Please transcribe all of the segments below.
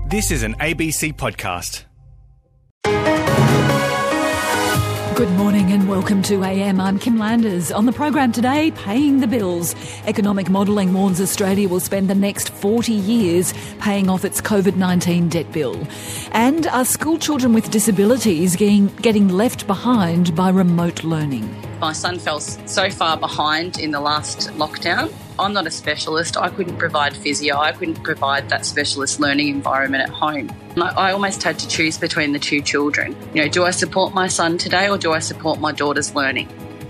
This is an ABC podcast. Good morning and welcome to AM. I'm Kim Landers. On the program today, paying the bills. Economic modelling warns Australia will spend the next 40 years paying off its COVID-19 debt bill. And are school children with disabilities getting left behind by remote learning? My son fell so far behind in the last lockdown. I'm not a specialist. I couldn't provide physio. I couldn't provide that specialist learning environment at home. I almost had to choose between the two children. Do I support my son today or do I support my daughter's learning?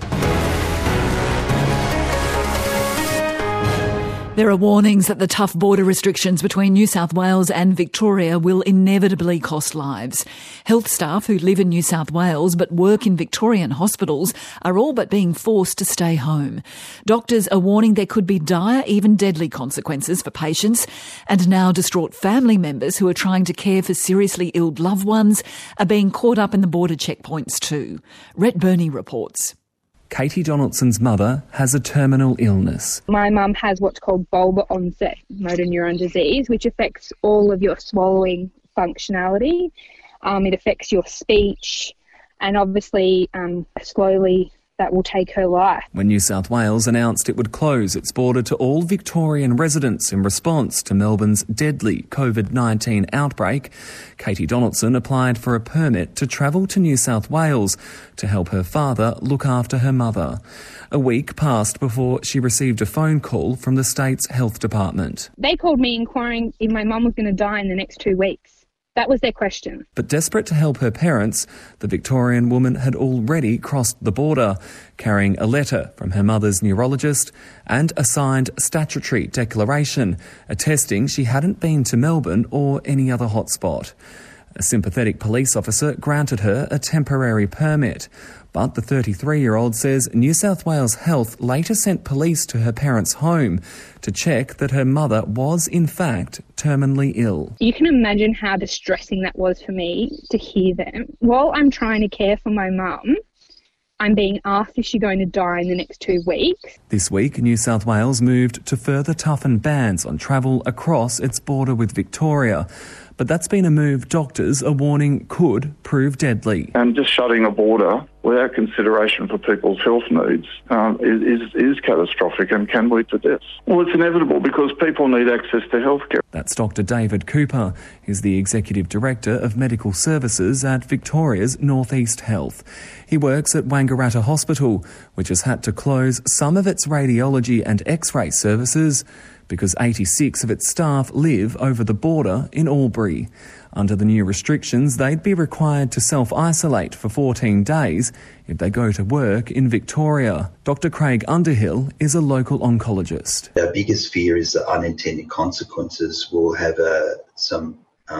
There are warnings that the tough border restrictions between New South Wales and Victoria will inevitably cost lives. Health staff who live in New South Wales but work in Victorian hospitals are all but being forced to stay home. Doctors are warning there could be dire, even deadly consequences for patients, and now distraught family members who are trying to care for seriously ill loved ones are being caught up in the border checkpoints too. Rhett Burney reports. Katie Donaldson's mother has a terminal illness. My mum has what's called bulbar onset motor neuron disease, which affects all of your swallowing functionality. It affects your speech, and obviously slowly that will take her life. When New South Wales announced it would close its border to all Victorian residents in response to Melbourne's deadly COVID-19 outbreak, Katie Donaldson applied for a permit to travel to New South Wales to help her father look after her mother. A week passed before she received a phone call from the state's health department. They called me inquiring if my mum was going to die in the next 2 weeks. That was their question. But desperate to help her parents, the Victorian woman had already crossed the border, carrying a letter from her mother's neurologist and a signed statutory declaration attesting she hadn't been to Melbourne or any other hotspot. A sympathetic police officer granted her a temporary permit, but the 33-year-old says New South Wales Health later sent police to her parents' home to check that her mother was, in fact, terminally ill. You can imagine how distressing that was for me to hear them. While I'm trying to care for my mum, I'm being asked if she's going to die in the next 2 weeks. This week, New South Wales moved to further toughen bans on travel across its border with Victoria. But that's been a move doctors are warning could prove deadly. And just shutting a border without consideration for people's health needs is catastrophic and can lead to death. Well, it's inevitable because people need access to healthcare. That's Dr. David Cooper. He's the Executive Director of Medical Services at Victoria's North East Health. He works at Wangaratta Hospital, which has had to close some of its radiology and X-ray services because 86 of its staff live over the border in Albury. Under the new restrictions, they'd be required to self-isolate for 14 days if they go to work in Victoria. Dr. Craig Underhill is a local oncologist. Our biggest fear is that unintended consequences will have some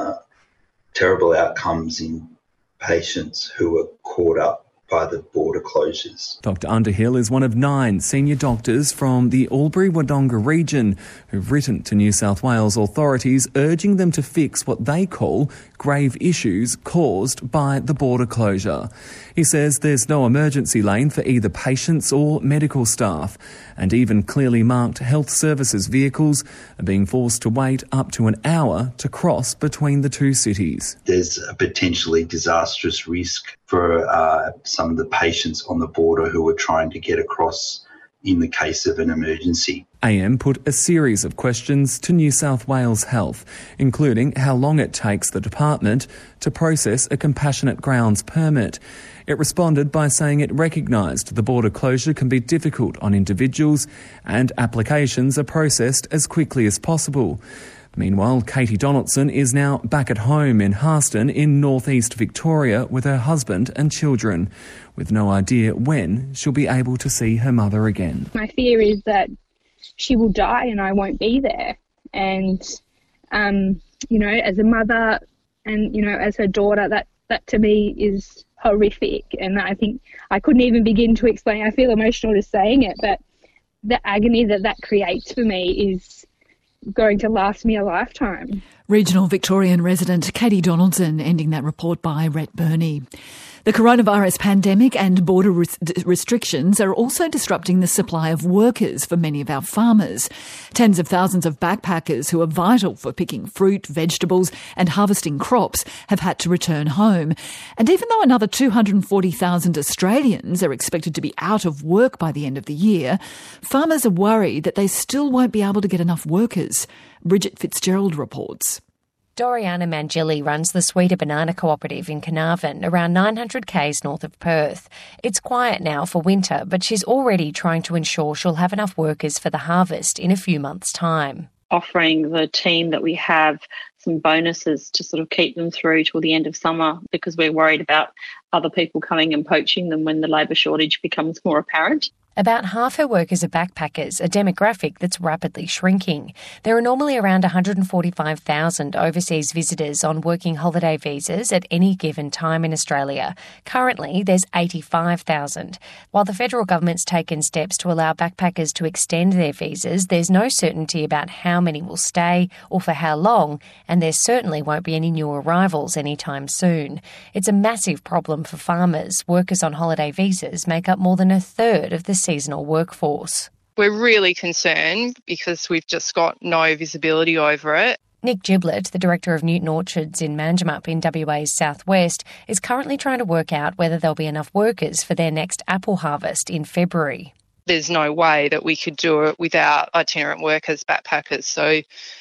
terrible outcomes in patients who are caught up by the border closures. Dr. Underhill is one of 9 senior doctors from the Albury-Wodonga region who've written to New South Wales authorities urging them to fix what they call grave issues caused by the border closure. He says there's no emergency lane for either patients or medical staff, and even clearly marked health services vehicles are being forced to wait up to an hour to cross between the two cities. There's a potentially disastrous risk for some of the patients on the border who are trying to get across in the case of an emergency. AM put a series of questions to New South Wales Health, including how long it takes the department to process a compassionate grounds permit. It responded by saying it recognised the border closure can be difficult on individuals and applications are processed as quickly as possible. Meanwhile, Katie Donaldson is now back at home in Harston in northeast Victoria with her husband and children, with no idea when she'll be able to see her mother again. My fear is that she will die and I won't be there. And, as a mother and, as her daughter, that to me is horrific. And I think I couldn't even begin to explain. I feel emotional just saying it, but the agony that creates for me is going to last me a lifetime. Regional Victorian resident Katie Donaldson ending that report by Rhett Burney. The coronavirus pandemic and border restrictions are also disrupting the supply of workers for many of our farmers. Tens of thousands of backpackers who are vital for picking fruit, vegetables and harvesting crops have had to return home. And even though another 240,000 Australians are expected to be out of work by the end of the year, farmers are worried that they still won't be able to get enough workers. Bridget Fitzgerald reports. Doriana Mangilli runs the Sweeter Banana Cooperative in Carnarvon, around 900 k's north of Perth. It's quiet now for winter, but she's already trying to ensure she'll have enough workers for the harvest in a few months' time. Offering the team that we have some bonuses to sort of keep them through till the end of summer, because we're worried about other people coming and poaching them when the labour shortage becomes more apparent. About half her workers are backpackers, a demographic that's rapidly shrinking. There are normally around 145,000 overseas visitors on working holiday visas at any given time in Australia. Currently, there's 85,000. While the federal government's taken steps to allow backpackers to extend their visas, there's no certainty about how many will stay or for how long, and there certainly won't be any new arrivals anytime soon. It's a massive problem for farmers. Workers on holiday visas make up more than a third of the seasonal workforce. We're really concerned because we've just got no visibility over it. Nick Giblett, the director of Newton Orchards in Manjimup in WA's southwest, is currently trying to work out whether there'll be enough workers for their next apple harvest in February. There's no way that we could do it without itinerant workers, backpackers. So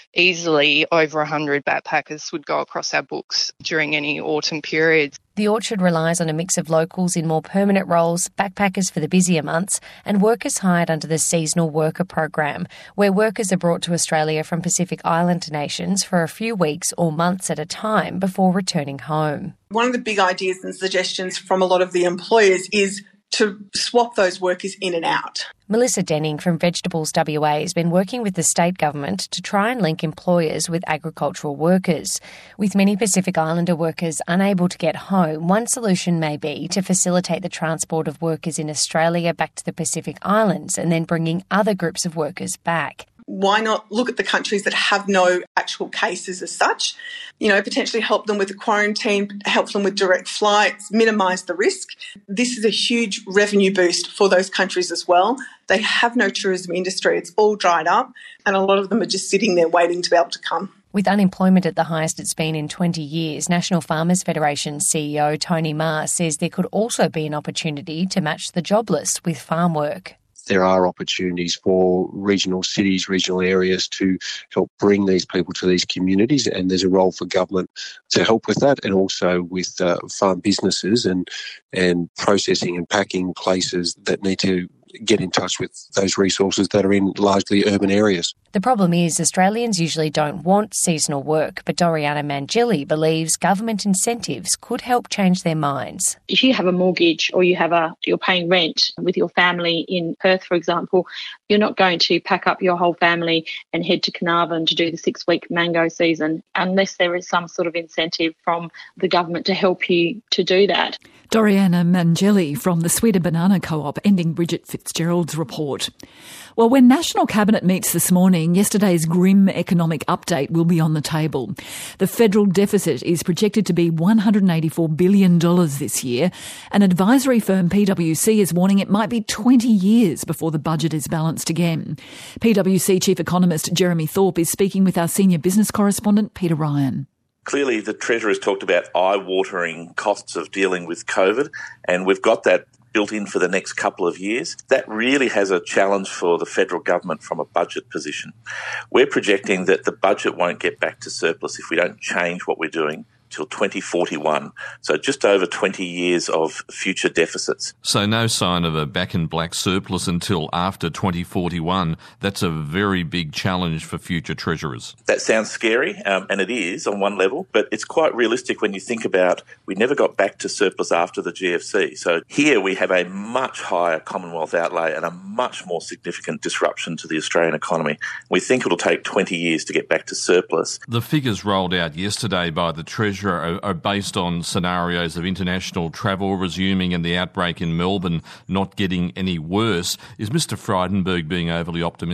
easily over 100 backpackers would go across our books during any autumn periods. The orchard relies on a mix of locals in more permanent roles, backpackers for the busier months, and workers hired under the Seasonal Worker Program, where workers are brought to Australia from Pacific Island nations for a few weeks or months at a time before returning home. One of the big ideas and suggestions from a lot of the employers is to swap those workers in and out. Melissa Denning from Vegetables WA has been working with the state government to try and link employers with agricultural workers. With many Pacific Islander workers unable to get home, one solution may be to facilitate the transport of workers in Australia back to the Pacific Islands and then bringing other groups of workers back. Why not look at the countries that have no actual cases as such, potentially help them with the quarantine, help them with direct flights, minimise the risk. This is a huge revenue boost for those countries as well. They have no tourism industry. It's all dried up and a lot of them are just sitting there waiting to be able to come. With unemployment at the highest it's been in 20 years, National Farmers Federation CEO Tony Ma says there could also be an opportunity to match the jobless with farm work. There are opportunities for regional cities, regional areas to help bring these people to these communities, and there's a role for government to help with that, and also with farm businesses and processing and packing places that need to get in touch with those resources that are in largely urban areas. The problem is Australians usually don't want seasonal work, but Doriana Mangilli believes government incentives could help change their minds. If you have a mortgage or you're paying rent with your family in Perth, for example, you're not going to pack up your whole family and head to Carnarvon to do the 6-week mango season unless there is some sort of incentive from the government to help you to do that. Doriana Mangilli from the Sweeter Banana Co-op, ending Bridget Fitzgerald's report. Well, when National Cabinet meets this morning, yesterday's grim economic update will be on the table. The federal deficit is projected to be $184 billion this year. An advisory firm, PwC, is warning it might be 20 years before the budget is balanced again. PwC Chief Economist Jeremy Thorpe is speaking with our senior business correspondent, Peter Ryan. Clearly, the Treasurer has talked about eye-watering costs of dealing with COVID, and we've got that built in for the next couple of years. That really has a challenge for the federal government from a budget position. We're projecting that the budget won't get back to surplus if we don't change what we're doing till 2041. So just over 20 years of future deficits. So no sign of a back-in-black surplus until after 2041. That's a very big challenge for future treasurers. That sounds scary, and it is on one level, but it's quite realistic when you think about we never got back to surplus after the GFC. So here we have a much higher Commonwealth outlay and a much more significant disruption to the Australian economy. We think it'll take 20 years to get back to surplus. The figures rolled out yesterday by the Treasurer are based on scenarios of international travel resuming and the outbreak in Melbourne not getting any worse. Is Mr Frydenberg being overly optimistic?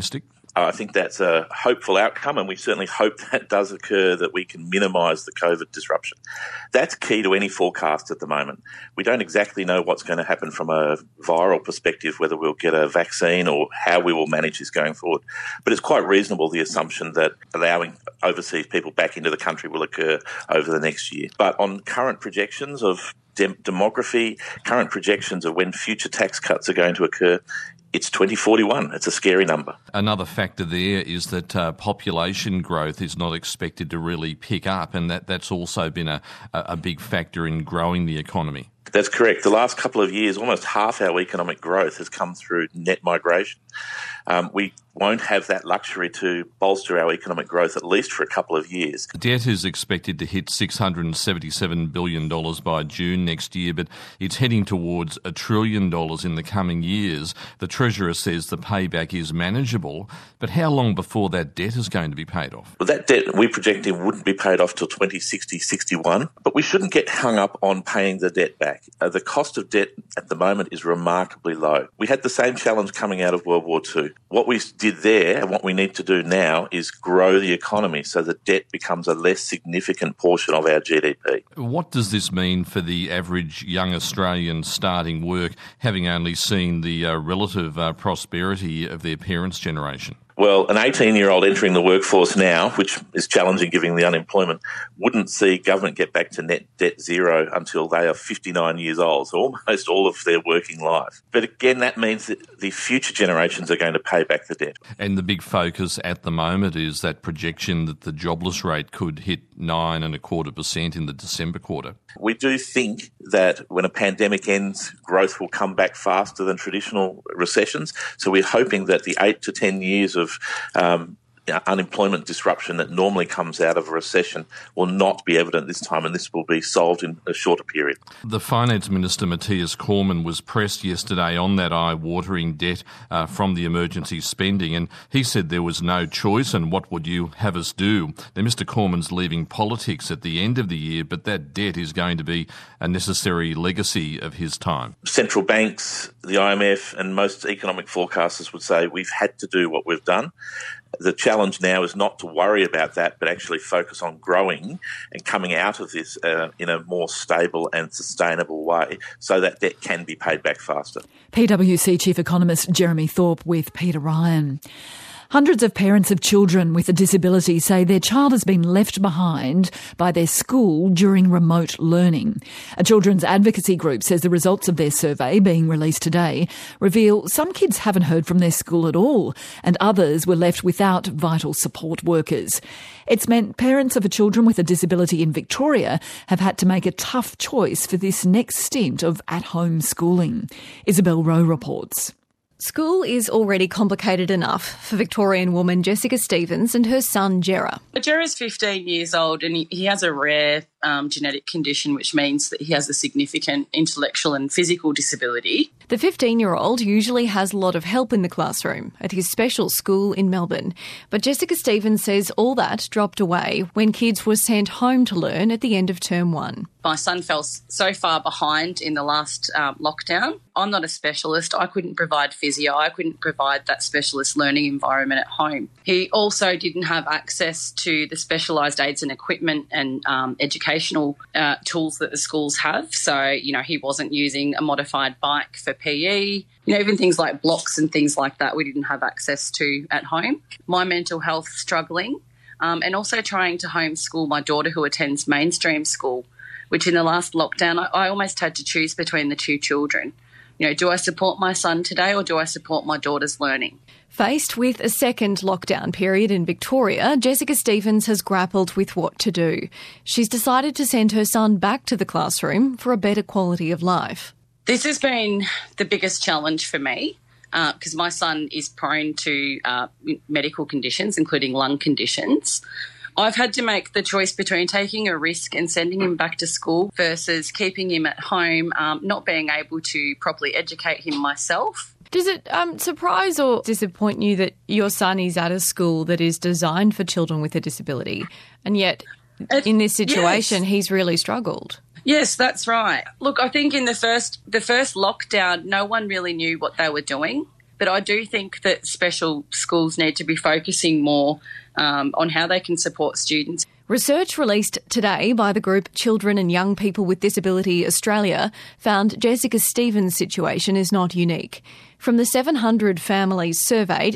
I think that's a hopeful outcome, and we certainly hope that does occur, that we can minimise the COVID disruption. That's key to any forecast at the moment. We don't exactly know what's going to happen from a viral perspective, whether we'll get a vaccine or how we will manage this going forward. But it's quite reasonable, the assumption that allowing overseas people back into the country will occur over the next year. But on current projections of demography, current projections of when future tax cuts are going to occur, it's 2041. It's a scary number. Another factor there is that population growth is not expected to really pick up, and that's also been a big factor in growing the economy. That's correct. The last couple of years, almost half our economic growth has come through net migration. We won't have that luxury to bolster our economic growth at least for a couple of years. Debt is expected to hit $677 billion by June next year, but it's heading towards $1 trillion in the coming years. The Treasurer says the payback is manageable, but how long before that debt is going to be paid off? Well, that debt we projected wouldn't be paid off till 2060-61, but we shouldn't get hung up on paying the debt back. The cost of debt at the moment is remarkably low. We had the same challenge coming out of World War II. What we did there and what we need to do now is grow the economy so that debt becomes a less significant portion of our GDP. What does this mean for the average young Australian starting work, having only seen the relative prosperity of their parents' generation? Well, an 18-year-old entering the workforce now, which is challenging given the unemployment, wouldn't see government get back to net debt zero until they are 59 years old, so almost all of their working life. But again, that means that the future generations are going to pay back the debt. And the big focus at the moment is that projection that the jobless rate could hit 9.25% in the December quarter. We do think that when a pandemic ends, growth will come back faster than traditional recessions. So we're hoping that the 8 to 10 years of unemployment disruption that normally comes out of a recession will not be evident this time, and this will be solved in a shorter period. The Finance Minister, Matthias Cormann, was pressed yesterday on that eye-watering debt from the emergency spending, and he said there was no choice, and what would you have us do? Now, Mr Cormann's leaving politics at the end of the year, but that debt is going to be a necessary legacy of his time. Central banks, the IMF and most economic forecasters would say we've had to do what we've done. The challenge now is not to worry about that, but actually focus on growing and coming out of this in a more stable and sustainable way so that debt can be paid back faster. PwC Chief Economist Jeremy Thorpe with Peter Ryan. Hundreds of parents of children with a disability say their child has been left behind by their school during remote learning. A children's advocacy group says the results of their survey, being released today, reveal some kids haven't heard from their school at all, and others were left without vital support workers. It's meant parents of children with a disability in Victoria have had to make a tough choice for this next stint of at-home schooling. Isabel Rowe reports. School is already complicated enough for Victorian woman Jessica Stevens and her son Jera. Jera's 15 years old and he has a rare genetic condition, which means that he has a significant intellectual and physical disability. The 15-year-old usually has a lot of help in the classroom at his special school in Melbourne. But Jessica Stevens says all that dropped away when kids were sent home to learn at the end of term 1. My son fell so far behind in the last lockdown. I'm not a specialist. I couldn't provide physio. I couldn't provide that specialist learning environment at home. He also didn't have access to the specialised aids and equipment and educational tools that the schools have. So, he wasn't using a modified bike for PE. Even things like blocks and things like that we didn't have access to at home. My mental health struggling and also trying to homeschool my daughter who attends mainstream school, which in the last lockdown I almost had to choose between the two children. Do I support my son today or do I support my daughter's learning? Faced with a second lockdown period in Victoria, Jessica Stevens has grappled with what to do. She's decided to send her son back to the classroom for a better quality of life. This has been the biggest challenge for me because my son is prone to medical conditions, including lung conditions. I've had to make the choice between taking a risk and sending him back to school versus keeping him at home, not being able to properly educate him myself. Does it surprise or disappoint you that your son is at a school that is designed for children with a disability, and yet in this situation he's really struggled? Yes, that's right. Look, I think in the first lockdown, no one really knew what they were doing. But I do think that special schools need to be focusing more on how they can support students. Research released today by the group Children and Young People with Disability Australia found Jessica Stevens' situation is not unique. From the 700 families surveyed,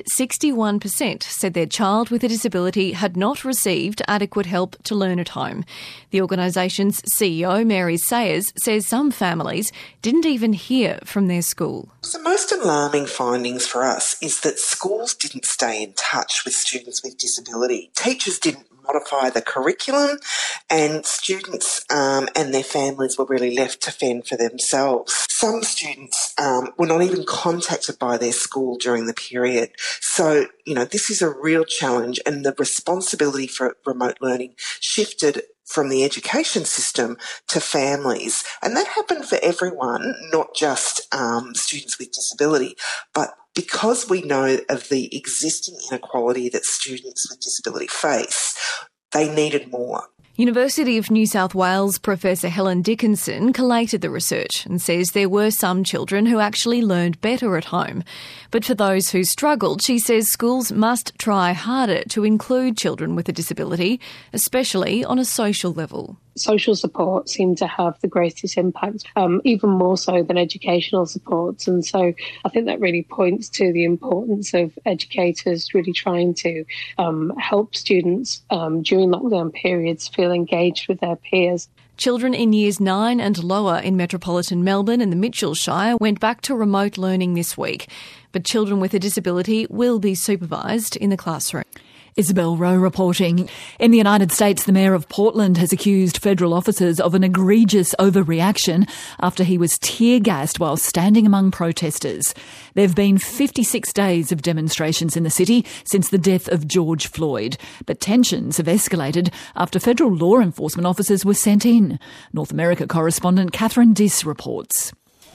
61% said their child with a disability had not received adequate help to learn at home. The organisation's CEO, Mary Sayers, says some families didn't even hear from their school. The most alarming findings for us is that schools didn't stay in touch with students with disability. Teachers didn't modify the curriculum, and students and their families were really left to fend for themselves. Some students were not even contacted by their school during the period. So, this is a real challenge, and the responsibility for remote learning shifted from the education system to families. And that happened for everyone, not just students with disability, but because we know of the existing inequality that students with disability face, they needed more. University of New South Wales Professor Helen Dickinson collated the research and says there were some children who actually learned better at home. But for those who struggled, she says schools must try harder to include children with a disability, especially on a social level. Social support seem to have the greatest impact, even more so than educational supports. And so I think that really points to the importance of educators really trying to help students during lockdown periods feel engaged with their peers. Children in years 9 and lower in metropolitan Melbourne and the Mitchell Shire went back to remote learning this week. But children with a disability will be supervised in the classroom. Isabel Rowe reporting. In the United States, the Mayor of Portland has accused federal officers of an egregious overreaction after he was tear-gassed while standing among protesters. There have been 56 days of demonstrations in the city since the death of George Floyd, but tensions have escalated after federal law enforcement officers were sent in. North America correspondent Catherine Diss reports.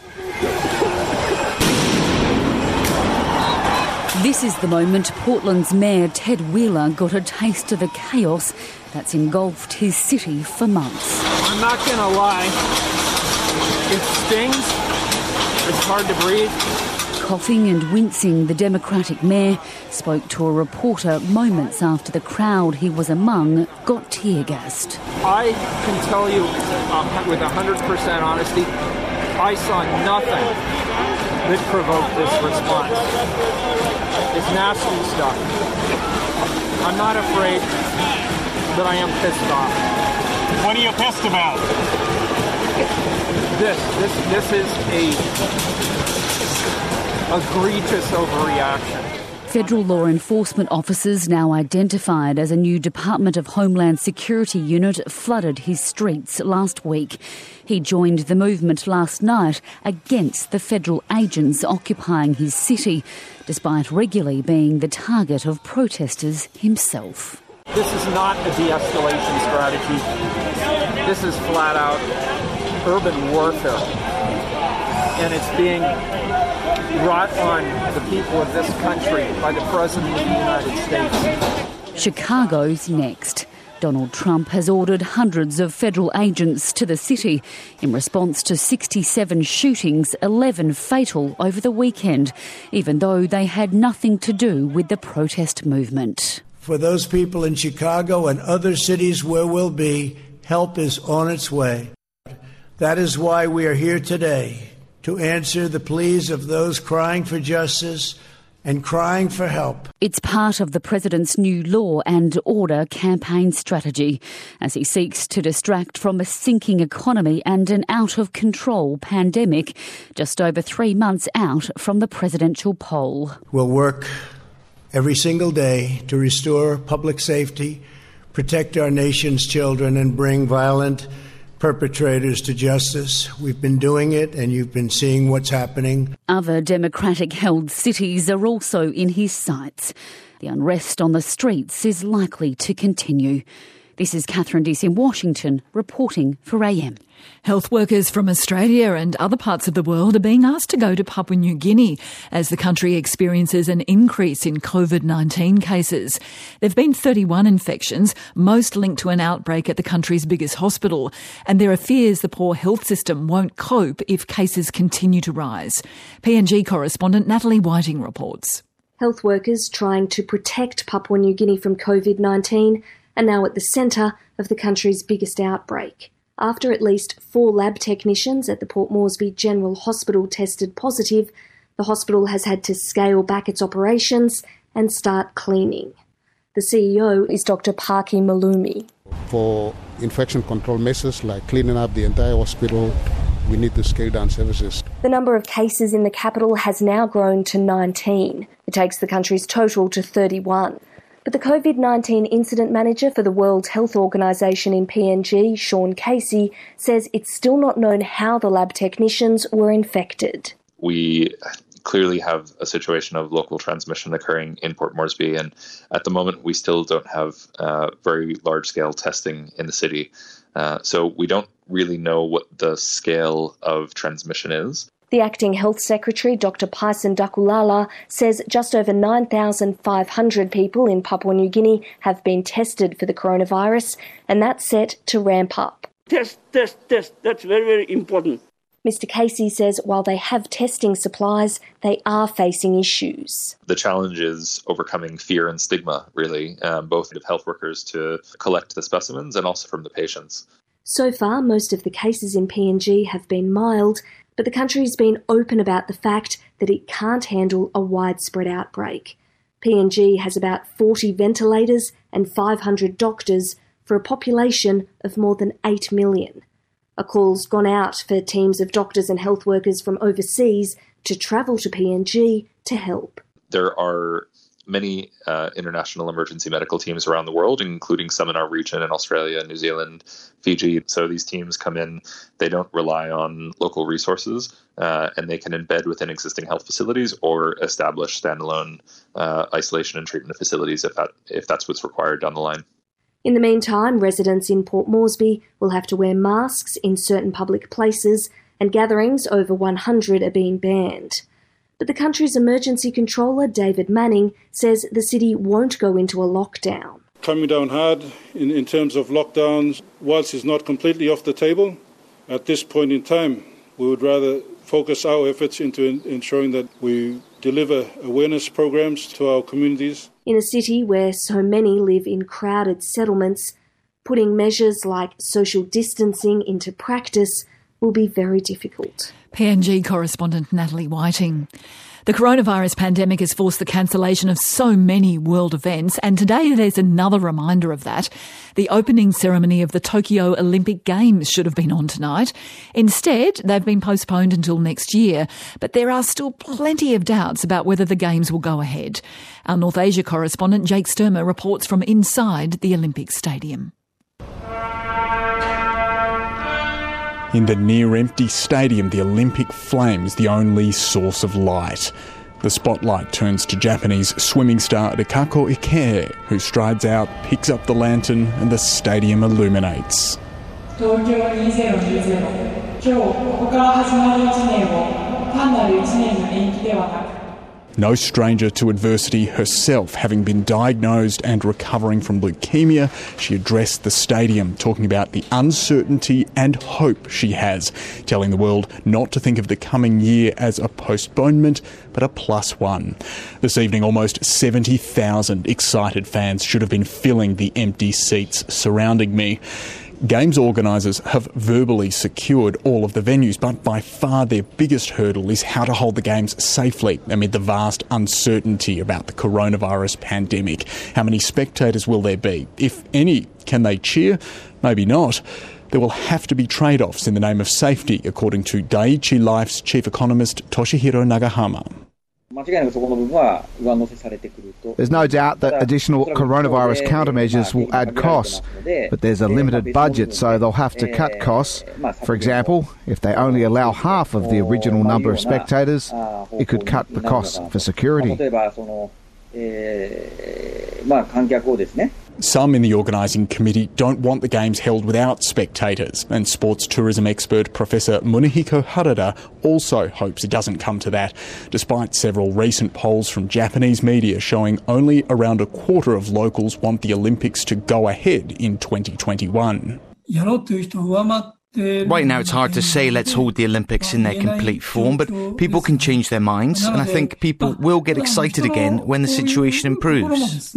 This is the moment Portland's Mayor Ted Wheeler got a taste of the chaos that's engulfed his city for months. I'm not going to lie, it stings, it's hard to breathe. Coughing and wincing, the Democratic mayor spoke to a reporter moments after the crowd he was among got tear-gassed. I can tell you with 100% honesty, I saw nothing that provoked this response. It's nasty stuff. I'm not afraid, but I am pissed off. What are you pissed about? This is a egregious overreaction. Federal law enforcement officers, now identified as a new Department of Homeland Security unit, flooded his streets last week. He joined the movement last night against the federal agents occupying his city, despite regularly being the target of protesters himself. This is not a de-escalation strategy. This is flat-out urban warfare, and it's being brought on the people of this country by the President of the United States. Chicago's next. Donald Trump has ordered hundreds of federal agents to the city in response to 67 shootings, 11 fatal over the weekend, even though they had nothing to do with the protest movement. For those people in Chicago and other cities where we'll be, help is on its way. That is why we are here today, to answer the pleas of those crying for justice and crying for help. It's part of the President's new law and order campaign strategy as he seeks to distract from a sinking economy and an out-of-control pandemic just over 3 months out from the presidential poll. We'll work every single day to restore public safety, protect our nation's children, and bring violent perpetrators to justice. We've been doing it, and you've been seeing what's happening. Other Democratic-held cities are also in his sights. The unrest on the streets is likely to continue. This is Catherine Deese in Washington, reporting for AM. Health workers from Australia and other parts of the world are being asked to go to Papua New Guinea as the country experiences an increase in COVID-19 cases. There have been 31 infections, most linked to an outbreak at the country's biggest hospital, and there are fears the poor health system won't cope if cases continue to rise. PNG correspondent Natalie Whiting reports. Health workers trying to protect Papua New Guinea from COVID-19 are now at the centre of the country's biggest outbreak. After at least 4 lab technicians at the Port Moresby General Hospital tested positive, the hospital has had to scale back its operations and start cleaning. The CEO is Dr. Paki Malumi. For infection control measures like cleaning up the entire hospital, we need to scale down services. The number of cases in the capital has now grown to 19. It takes the country's total to 31. But the COVID-19 incident manager for the World Health Organization in PNG, Sean Casey, says it's still not known how the lab technicians were infected. We clearly have a situation of local transmission occurring in Port Moresby, and at the moment we still don't have very large-scale testing in the city. So we don't really know what the scale of transmission is. The Acting Health Secretary, Dr. Pyson Dakulala, says just over 9,500 people in Papua New Guinea have been tested for the coronavirus, and that's set to ramp up. Test. That's very, very important. Mr. Casey says while they have testing supplies, they are facing issues. The challenge is overcoming fear and stigma, really, both of health workers to collect the specimens and also from the patients. So far, most of the cases in PNG have been mild, but the country's been open about the fact that it can't handle a widespread outbreak. PNG has about 40 ventilators and 500 doctors for a population of more than 8 million. A call's gone out for teams of doctors and health workers from overseas to travel to PNG to help. There are many international emergency medical teams around the world, including some in our region in Australia, New Zealand, Fiji. So these teams come in, they don't rely on local resources, and they can embed within existing health facilities or establish standalone isolation and treatment facilities if that's what's required down the line. In the meantime, residents in Port Moresby will have to wear masks in certain public places, and gatherings over 100 are being banned. But the country's emergency controller, David Manning, says the city won't go into a lockdown. Coming down hard in terms of lockdowns, whilst it's not completely off the table, at this point in time, we would rather focus our efforts into ensuring that we deliver awareness programs to our communities. In a city where so many live in crowded settlements, putting measures like social distancing into practice will be very difficult. PNG correspondent Natalie Whiting. The coronavirus pandemic has forced the cancellation of so many world events, and today there's another reminder of that. The opening ceremony of the Tokyo Olympic Games should have been on tonight. Instead, they've been postponed until next year, but there are still plenty of doubts about whether the Games will go ahead. Our North Asia correspondent Jake Sturmer reports from inside the Olympic Stadium. In the near-empty stadium, the Olympic flame is the only source of light. The spotlight turns to Japanese swimming star Rikako Ike, who strides out, picks up the lantern, and the stadium illuminates. No stranger to adversity herself, having been diagnosed and recovering from leukemia, she addressed the stadium, talking about the uncertainty and hope she has, telling the world not to think of the coming year as a postponement, but a +1. This evening, almost 70,000 excited fans should have been filling the empty seats surrounding me. Games organisers have verbally secured all of the venues, but by far their biggest hurdle is how to hold the Games safely amid the vast uncertainty about the coronavirus pandemic. How many spectators will there be? If any, can they cheer? Maybe not. There will have to be trade-offs in the name of safety, according to Daiichi Life's chief economist Toshihiro Nagahama. There's no doubt that additional coronavirus countermeasures will add costs, but there's a limited budget, so they'll have to cut costs. For example, if they only allow half of the original number of spectators, it could cut the costs for security. Some in the organising committee don't want the Games held without spectators, and sports tourism expert Professor Munehiko Harada also hopes it doesn't come to that, despite several recent polls from Japanese media showing only around a quarter of locals want the Olympics to go ahead in 2021. Right now it's hard to say let's hold the Olympics in their complete form, but people can change their minds, and I think people will get excited again when the situation improves.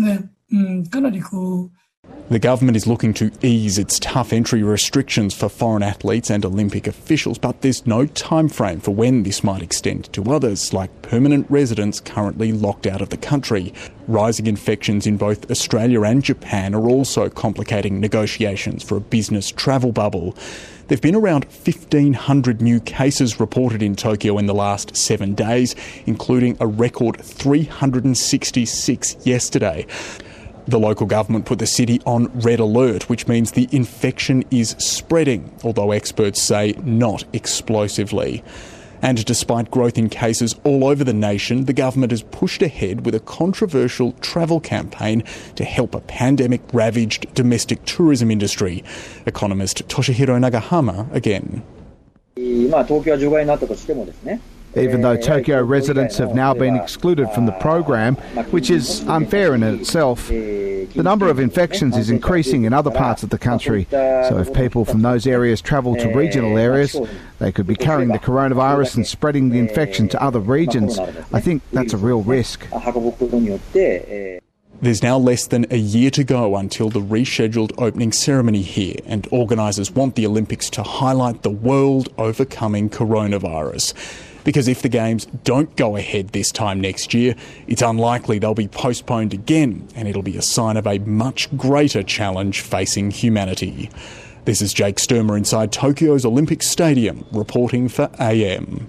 The government is looking to ease its tough entry restrictions for foreign athletes and Olympic officials, but there's no time frame for when this might extend to others, like permanent residents currently locked out of the country. Rising infections in both Australia and Japan are also complicating negotiations for a business travel bubble. There have been around 1,500 new cases reported in Tokyo in the last 7 days, including a record 366 yesterday. The local government put the city on red alert, which means the infection is spreading, although experts say not explosively. And despite growth in cases all over the nation, the government has pushed ahead with a controversial travel campaign to help a pandemic-ravaged domestic tourism industry. Economist Toshihiro Nagahama again. Even though Tokyo residents have now been excluded from the program, which is unfair in itself, the number of infections is increasing in other parts of the country. So if people from those areas travel to regional areas, they could be carrying the coronavirus and spreading the infection to other regions. I think that's a real risk. There's now less than a year to go until the rescheduled opening ceremony here, and organisers want the Olympics to highlight the world overcoming coronavirus. Because if the Games don't go ahead this time next year, it's unlikely they'll be postponed again, and it'll be a sign of a much greater challenge facing humanity. This is Jake Sturmer inside Tokyo's Olympic Stadium, reporting for AM.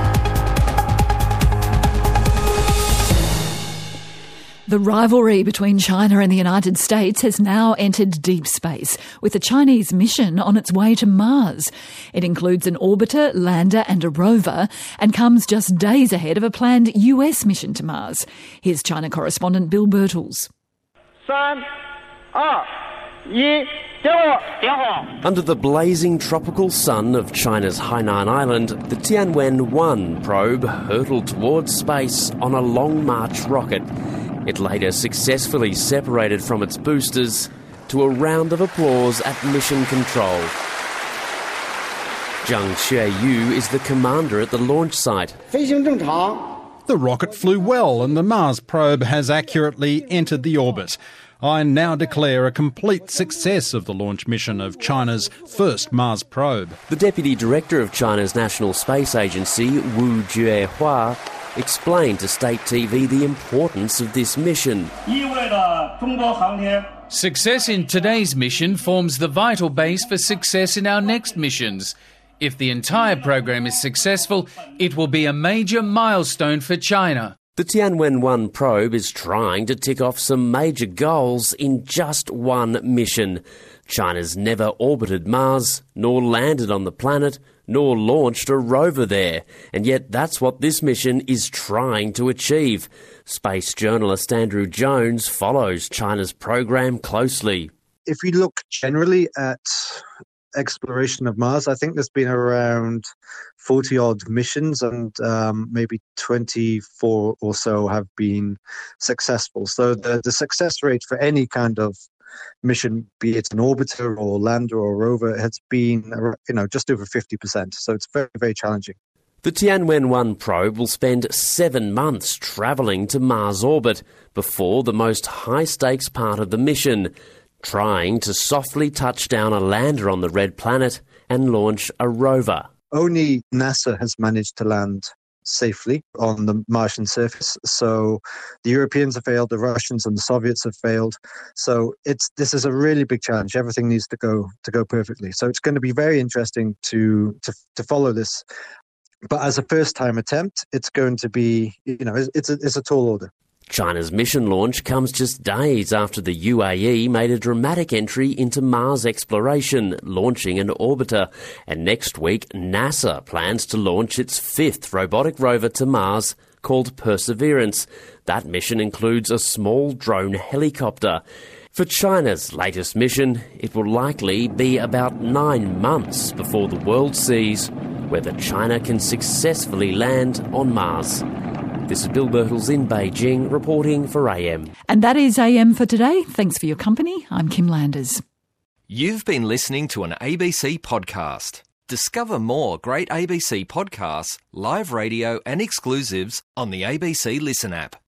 The rivalry between China and the United States has now entered deep space, with a Chinese mission on its way to Mars. It includes an orbiter, lander and a rover, and comes just days ahead of a planned US mission to Mars. Here's China correspondent Bill Birtles. 3, 2, 1, Under the blazing tropical sun of China's Hainan Island, the Tianwen-1 probe hurtled towards space on a Long March rocket. It later successfully separated from its boosters to a round of applause at mission control. Zhang Xue is the commander at the launch site. The rocket flew well and the Mars probe has accurately entered the orbit. I now declare a complete success of the launch mission of China's first Mars probe. The Deputy Director of China's National Space Agency, Wu Jiehua, explained to State TV the importance of this mission. Success in today's mission forms the vital base for success in our next missions. If the entire program is successful, it will be a major milestone for China. The Tianwen-1 probe is trying to tick off some major goals in just one mission. China's never orbited Mars, nor landed on the planet, nor launched a rover there. And yet that's what this mission is trying to achieve. Space journalist Andrew Jones follows China's program closely. If we look generally at exploration of Mars, I think there's been around 40-odd missions and maybe 24 or so have been successful. So the success rate for any kind of mission, be it an orbiter or lander or rover, has been just over 50%. So it's very, very challenging. The Tianwen-1 probe will spend 7 months travelling to Mars orbit before the most high-stakes part of the mission, trying to softly touch down a lander on the red planet and launch a rover. Only NASA has managed to land safely on the Martian surface. So the Europeans have failed, the Russians and the Soviets have failed. So this is a really big challenge. Everything needs to go perfectly. So it's going to be very interesting to follow this. But as a first-time attempt, it's going to be, it's a tall order. China's mission launch comes just days after the UAE made a dramatic entry into Mars exploration, launching an orbiter. And next week, NASA plans to launch its 5th robotic rover to Mars, called Perseverance. That mission includes a small drone helicopter. For China's latest mission, it will likely be about 9 months before the world sees whether China can successfully land on Mars. This is Bill Birtles in Beijing reporting for AM. And that is AM for today. Thanks for your company. I'm Kim Landers. You've been listening to an ABC podcast. Discover more great ABC podcasts, live radio and exclusives on the ABC Listen app.